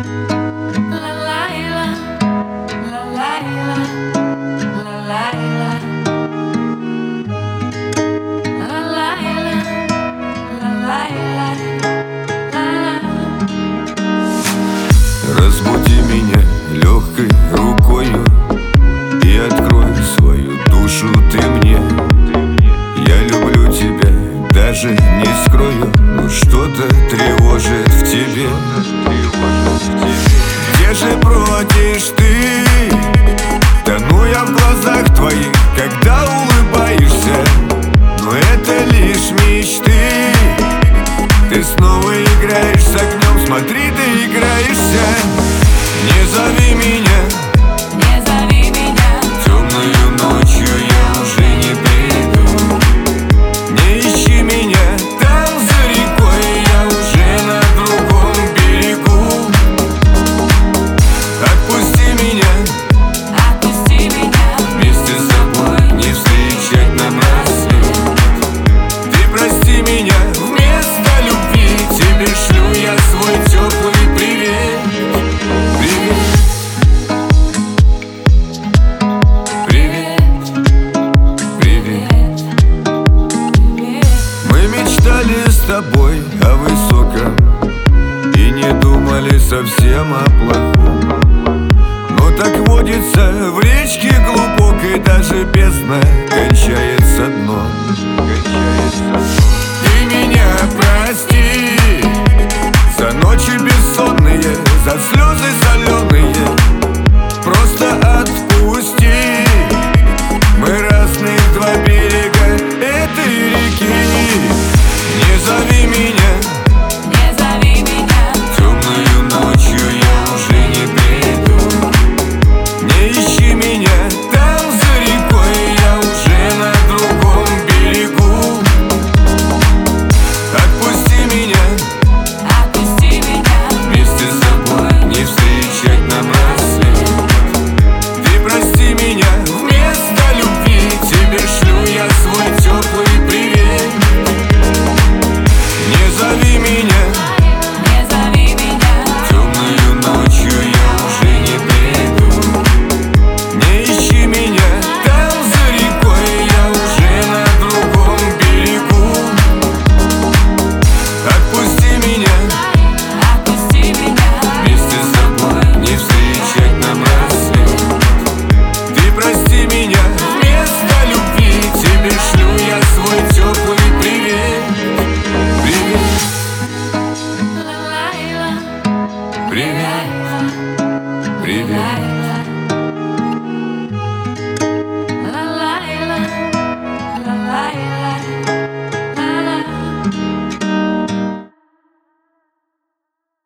Разбуди меня легкой рукою и открой свою душу ты мне. Я люблю тебя, даже не скрою, но что-то тревожит в тебе. Где же бродишь ты? Тону я в глазах твоих, когда улыбаешься, но это лишь мечты. Ты снова играешь с огнем, смотри, ты играешься. Не зови меня, не зови меня. темною ночью я уже не приду. Не ищи меня там за рекой, я уже на другом берегу. Отпусти меня, Отпусти меня. вместе с тобой не встречать нам рассвет. Ты прости меня, вместо любви тебе шлю я свой теплый привет. С тобой о высоком и не думали совсем о плохом. Но так водится в речке глубокой, даже бездна кончается дном. Ты меня прости за ночи бессонные, за слезы соленые. Просто отпусти. Мы разных два берега этой реки. Не зови меня, Не зови меня. темною ночью я уже не приду. Не ищи меня там за рекой, я уже на другом берегу. Отпусти меня, Отпусти меня. вместе с тобой не встречать нам рассвет. Ты прости меня, вместо любви тебе шлю я свой теплый привет. Не зови меня, Не зови меня. темною ночью я уже не приду. Не ищи меня там за рекой, я уже на другом берегу. Отпусти меня, Отпусти меня. вместе с тобой не встречать нам рассвет. Ты прости меня, вместо любви тебе шлю я свой теплый привет. Привет, привет, привет.